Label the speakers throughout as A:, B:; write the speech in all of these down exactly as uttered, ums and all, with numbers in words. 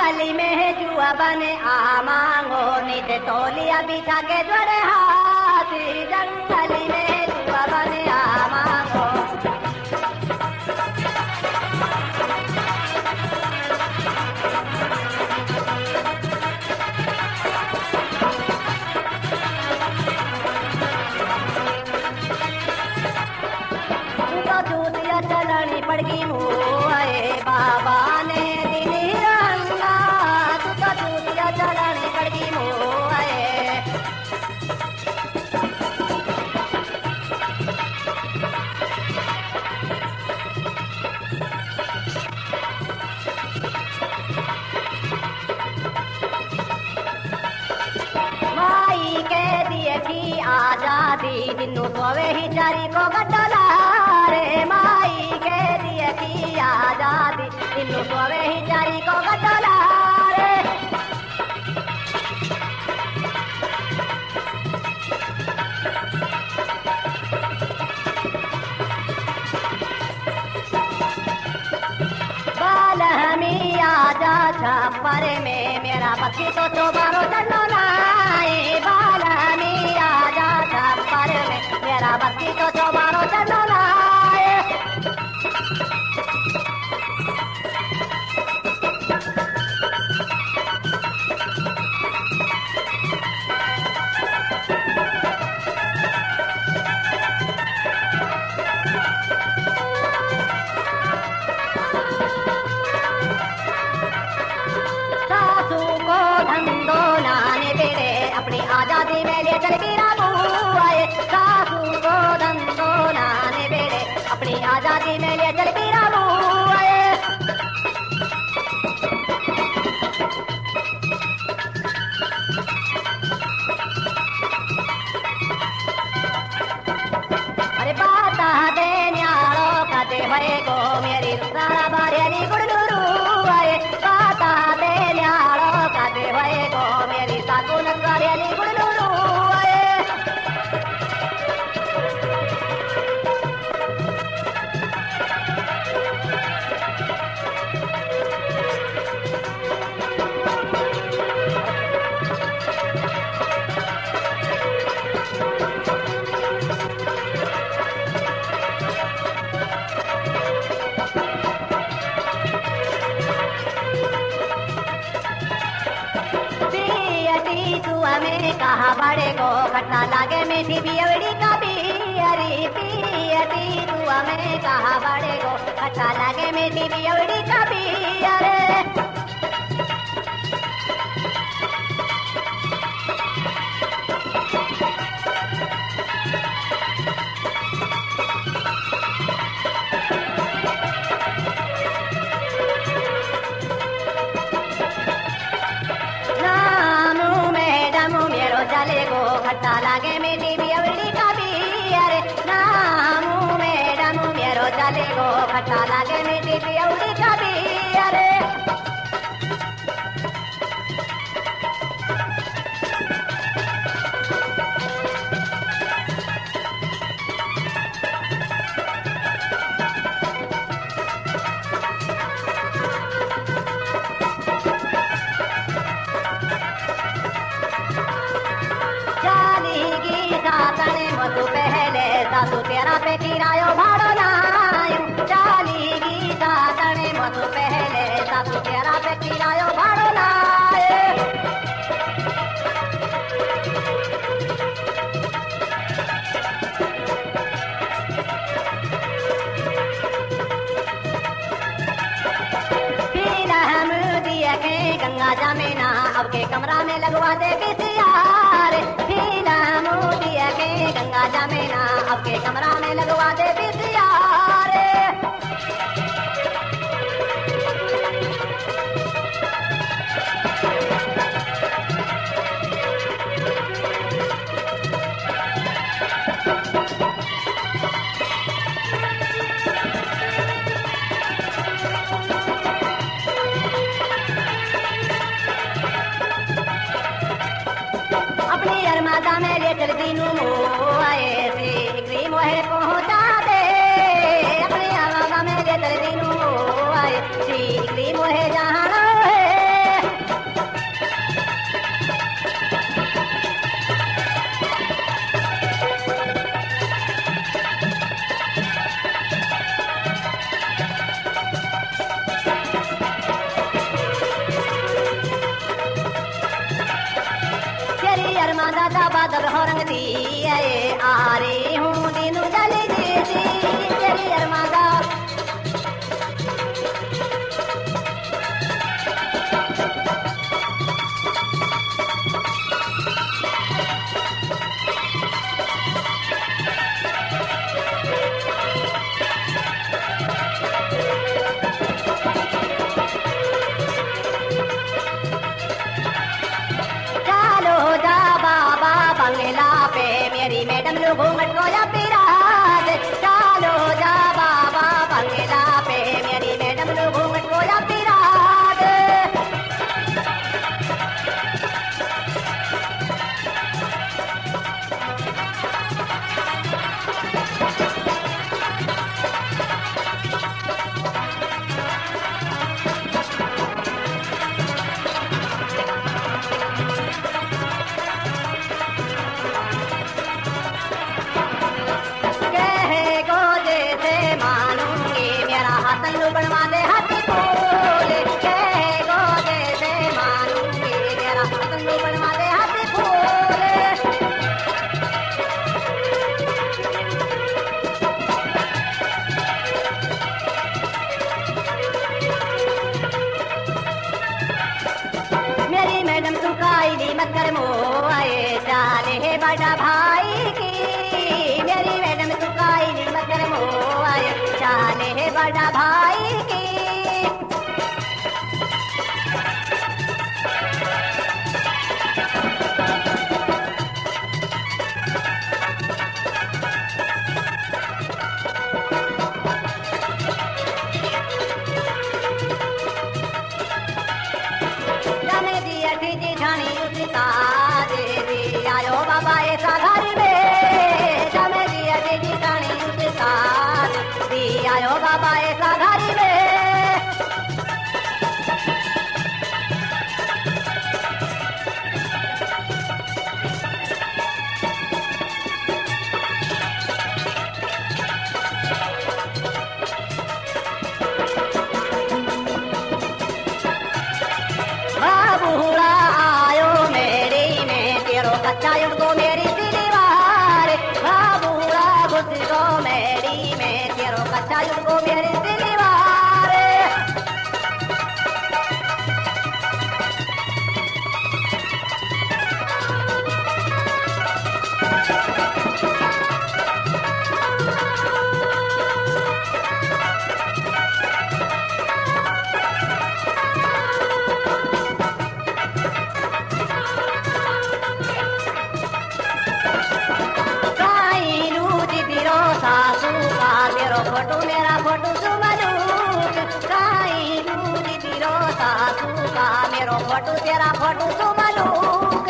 A: जंगली में जुआ बने आ मांगो नीचे तोलिया बिछा के जोड़े हाथी जंगली में जुआ बने आ मांगो तो जूतिया चलनी पड़गी मुए बाबा ने दिनी रंगा तू तो जूतिया चलनी पड़गी मुए माई के दिए की आजादी दिनू सोवे ही चारी को गटला रे माई के दिए की आजादी दिनू सोवे ही चारी को गटला रे बाल हमी आजा छप्पर में मेरा बच्ची तो दोबारो चलो नाए बाल हमी आजा छप्पर में मेरा बच्ची तो दोबारो चलो नाए सासू को धंधो लाने बेड़े अपनी आजादी में ले चल गिरा बुआए सासू को धंधो लाने बेड़े अपनी आजादी में ले चल गिरा बुआए अरे बाता दे न्यारो काते भरे को मेरी सारा बारियाली गुड़गुरु आए बाता दे न्यारो काते भरे को मेरी साकू नकारियाली गुड़गुरु आए पियती तू हमें कहा बड़े को खट्टा लागे मीठी बियवड़ी का बियरी पियती तू हमें कहा बड़े को खट्टा लागे मीठी बियवड़ी का बियरे चले गो खट्टा लागे मेरी बियवड़ी का बियरे नामू मैडम मेरो चले गो खट्टा लागे मेरी बियवड़ी का बियरे तू पहले सासू तेरा पे किरायो भाड़ो लायो चाली गीता तने मधु पहले सासू तेरा पे किरायो भाड़ो लाए फिर हम दिया के गंगा जमेना अब के कमरा में लगवा दे बिसियार फिर हम दिया के गंगा जमेना अब के कमरा में लगवा दे बिसियार अपनी अरमादा में ले चल दीनू आए थे मोहे पहुंचा दे अपनी अरमादा में ले चल दीनू आए मोहे जहाँ है बांधा था बादल हो रंग दी आ रही हूँ दीनू जली दी तेरी अरमादा मेरी मैडम लोग घूंघट को या पिरा दे चालो जा बाबा बंगला पे मेरी मैडम लोग घूंघट को या पिरा दे बनवा दे हाथी फूल के गोदे से मानूंगी मेरा पतंग बनवा दे हाथी फूल मेरी मैडम तू काईली मत कर मोए चाले है बड़ा भाई की मेरी मैडम तू काईली मत कर मोए चाले है बड़ा भाई की जाने दिया जी ठानी उसका देवी आयो बाबा ऐसा घर में जाने दिया जी ठानी उसका देवी आयो बाबा ऐसा घर में बाबूड़ा आयो मेरी में तेरो कच्चा युगो मेरी दिलवार बाबूड़ा गुजरो मेरी में तेरो कच्चा युगो मेरी दिलवार फोटो मेरा फोटो सुमलूक काई दूरी दिरो सासू का मेरो फोटो तेरा फोटो सुमलूक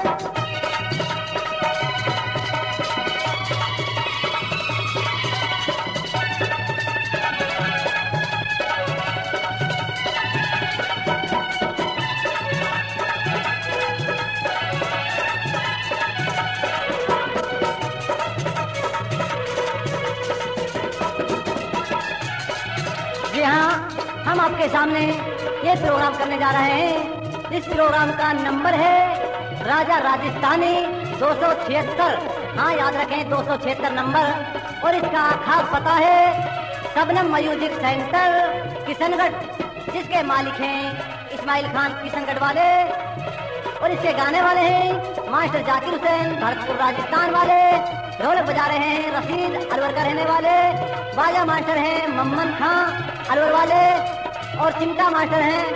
A: जी हाँ हम आपके सामने ये प्रोग्राम करने जा रहे हैं। इस प्रोग्राम का नंबर है राजा राजस्थानी दो सौ छिहत्तर हाँ याद रखें दो सौ छिहत्तर नंबर और इसका खास पता है सबनम म्यूजिक सेंटर किशनगढ़ जिसके मालिक हैं इस्माइल खान किशनगढ़ वाले और इसके गाने वाले हैं मास्टर जाकिर हुसैन भरतपुर राजस्थान वाले ढोलक बजा रहे हैं रशीद अलवर का रहने वाले बाजा मास्टर हैं मम्मन खां अलवर वाले और चिमटा मास्टर हैं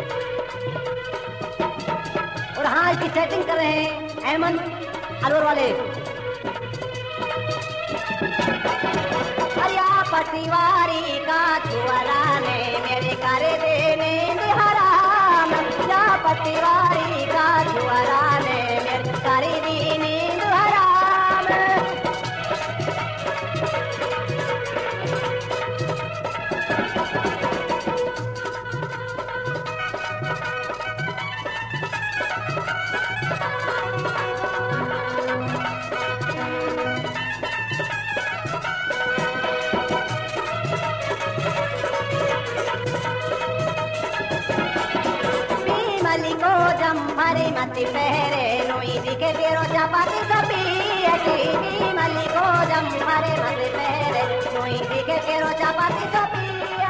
A: और हाँ इसकी सेटिंग कर रहे हैं अहमद अलवर वाले। अरिया पटिवारी का छुआरा ने मेरे करे देने हराम या पटिवारी का छुआरा ने मेरे करे देने हराम को जम भरी मत पहरे नोई दिखे तेरो चपाती सपी की मली को जम भरे मत पहरे नोई दिखे तेरो चपाती सपी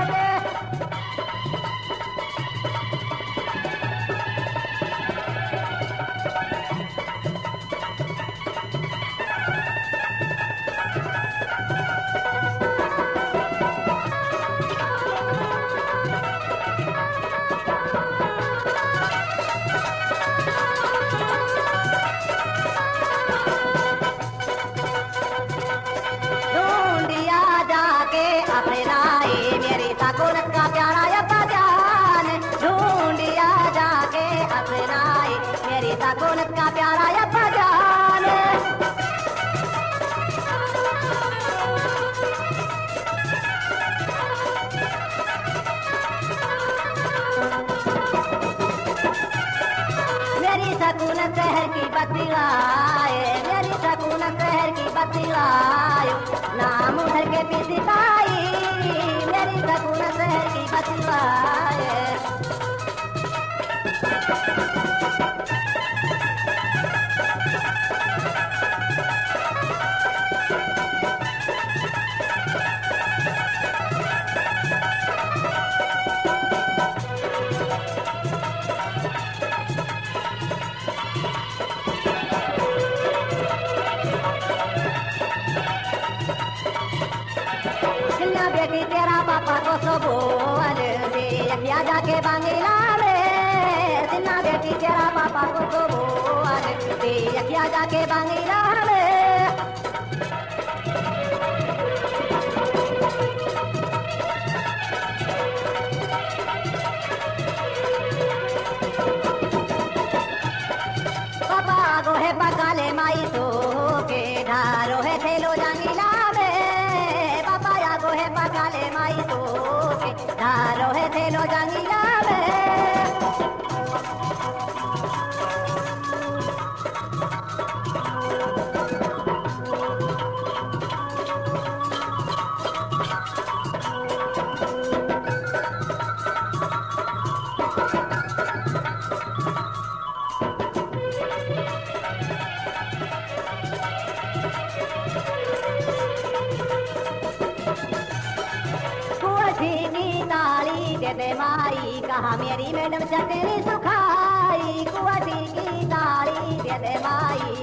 A: सकुनत का प्यारा अब्बा जान ढूंढिया जाके अपनाए मेरी सकुनत का प्यारा अब्बा जान मेरी सकुनत शहर की बत्ती लाए मेरी सकुनत शहर की बत्ती लाए नाम उधर के पीछे पाई मेरी सकुनत शहर की बत्ती लाए बेटी तेरा पापा को सबोल दे यखिया जाके बांगीला में सिन्ना बेटी तेरा पापा को सबोल दे यखिया जाके बांगीला में पापा गोहे पकाले माई तो के ढारो है थेलो जांगीला है पकाले माई तो के धारो है थेलो जांगीला दे माई कहा मेरी मैडम चटनी सुखाई कुआटी की ताली दे दे माई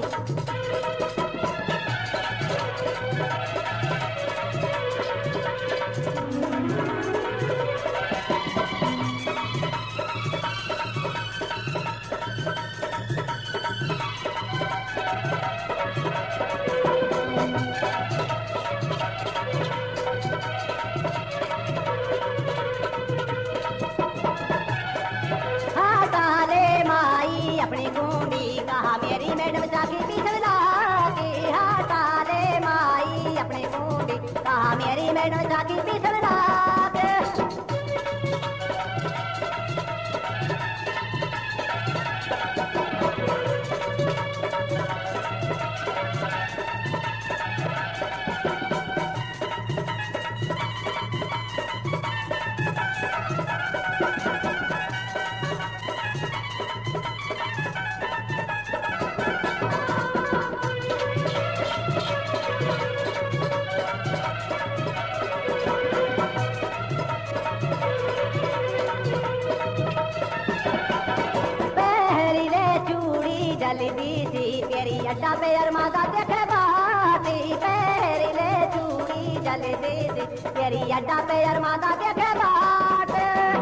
A: अपनी गुंडी कहा मेरी मैडम जाके पिछला के हाथा ले माई अपनी गुंडी कहा मेरी मैडम जाके पिछला जल्दी सी तेरी अड्डा पे अरमादा देखे बाती पैरी ले चूड़ी जल्दी सी तेरी अड्डा पे अरमादा देखे बाट